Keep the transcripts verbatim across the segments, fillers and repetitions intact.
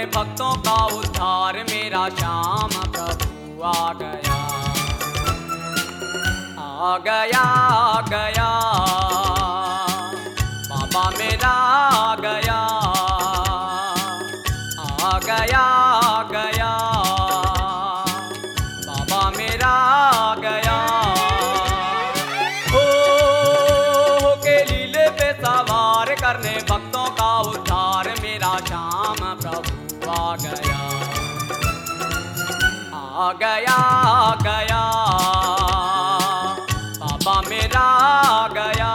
भक्तों का उद्धार, मेरा श्याम प्रभु आ गया, आ गया, आ गया, बाबा मेरा आ गया, आ गया, आ गया, बाबा मेरा आ गया। हो के लीले पे सवार करने भक्तों का उद्धार, मेरा श्याम प्रभु आ गया, आ गया, आ गया, बाबा मेरा आ गया।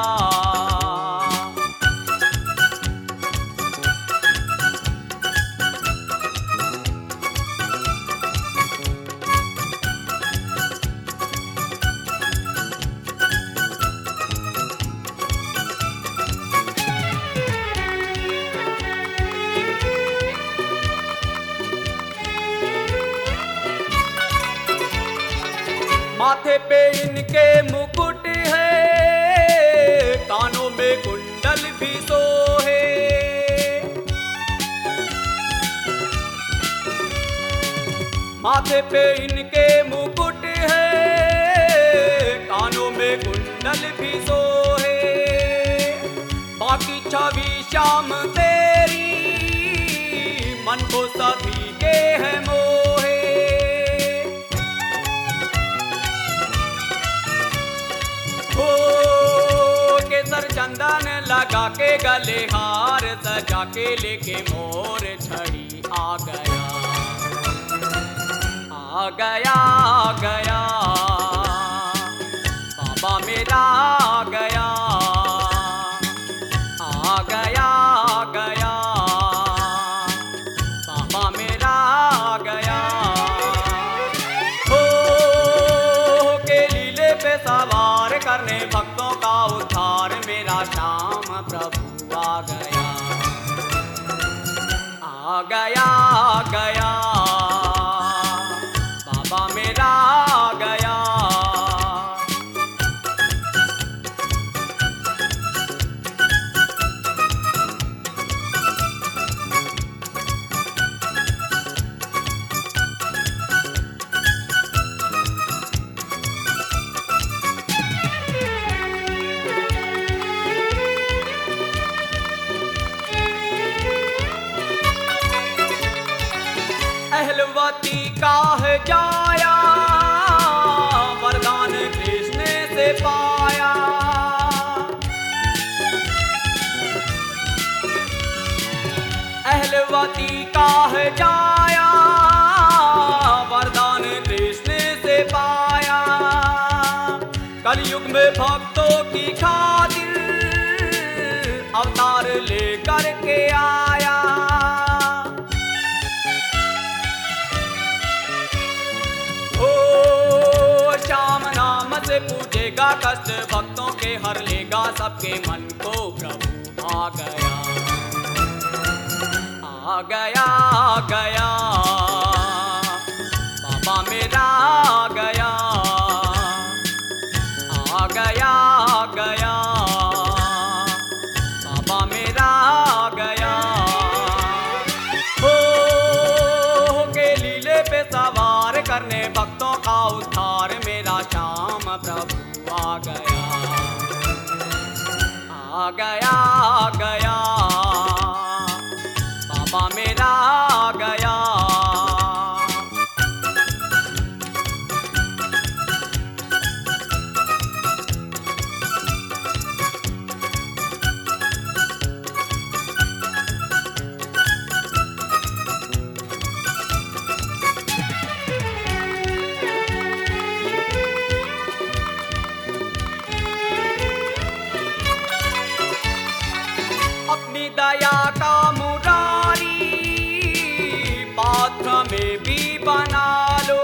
माथे पे इनके मुकुट है, कानों में कुंडल भी सोहे, माथे पे इनके मुकुट है, कानों में कुंडल भी सोहे, बाकी छवि श्याम तेरी मन को सभी के है मोहे। केसर चंदन लगा के गले हार सजा के लेके मोर छड़ी आ गया, आ गया, आ गया, बाबा मेरा आ गया, आ गया, आ गया, बाबा मेरा आ गया। हो के लीले पे सवार करने भक्तों का उद्धार, मेरा श्याम प्रभु आ गया, आ गया, आ गया, बाबा मेरा आ गया। अहलवती का है जाया, वरदान कृष्ण से पाया, अहलवती का है जाया, वरदान कृष्ण से पाया, कलयुग में भक्तों की खातिर अवतार लेकर के आया। श्याम नाम से पूजेगा कष्ट भक्तों के हर लेगा, सबके मन को प्रभु आ गया, आ गया, आ गया, बाबा मेरा आ गया, आ गया, आ गया, बाबा मेरा आ गया। हो के लीले पे सवार करने भक्तों का उद्धार, मेरा श्याम प्रभु आ गया, आ गया, आ गया, बाबा मेरा आ गया। अपनी दया का मुरारी पात्र में भी बना लो,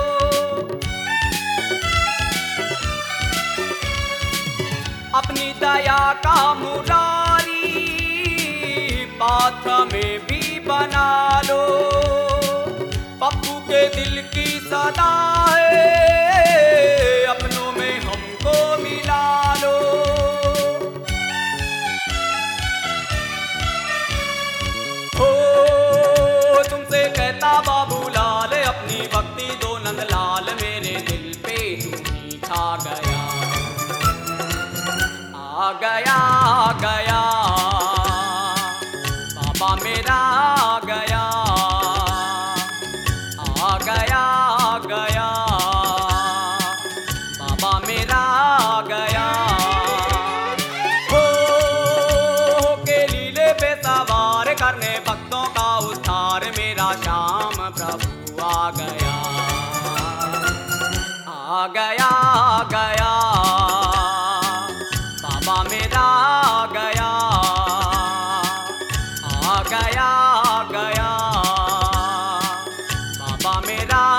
अपनी दया का मुरारी पात्र में भी बना लो, पप्पू के दिल की सदा है, अपनों में हमको मिला लो। हो तुम गया, आ गया आ गया बाबा मेरा आ गया, आ गया आ गया बाबा मेरा आ गया। हो के लीले पे सवार करने भक्तों का उद्धार, मेरा श्याम प्रभु आ गया, आ गया आ गया बाबा मेरा आ गया, आ गया आ गया बाबा मेरा